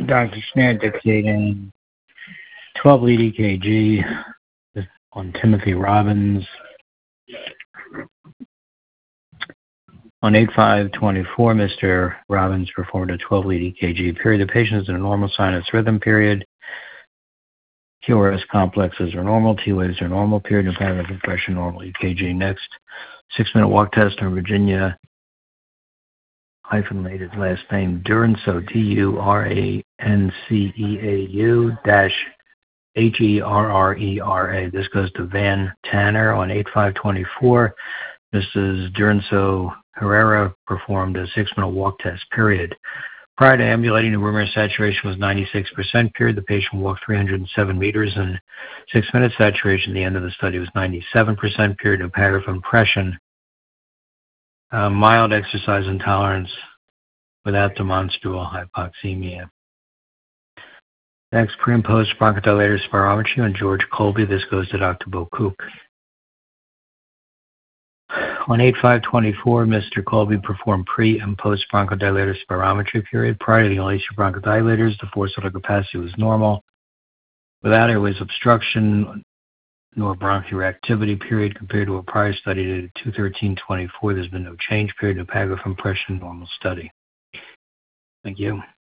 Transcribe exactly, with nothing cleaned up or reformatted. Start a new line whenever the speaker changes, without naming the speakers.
Doctor Schneer dictating twelve lead E K G on Timothy Robbins. On eight five twenty-four, Mister Robbins performed a twelve lead E K G period. The patient is in a normal sinus rhythm period. Q R S complexes are normal. T waves are normal. Period of paragraph compression normal. E K G next. Six minute walk test on Virginia hyphenated last name Duranceau, D U R A N C E A U dash H E R R E R A. This goes to Van Tanner on eight five twenty-four. Missus Duranceau Herrera performed a six minute walk test period. Prior to ambulating, the room air saturation was ninety-six percent period. The patient walked three hundred seven meters in six minutes. Saturation at the end of the study was ninety-seven percent period. No paragraph impression. Uh, mild exercise intolerance without demonstrable hypoxemia. Next, pre and post bronchodilator spirometry on George Colby. This goes to Doctor Bocook. On eight five twenty-four, Mister Colby performed pre and post bronchodilator spirometry period. Prior to the inhalation of bronchodilators, the forced vital capacity was normal. Without airways obstruction nor bronchial activity period compared to a prior study dated two thirteen twenty-four, there's been no change period. No paragraph impression, normal study. Thank you.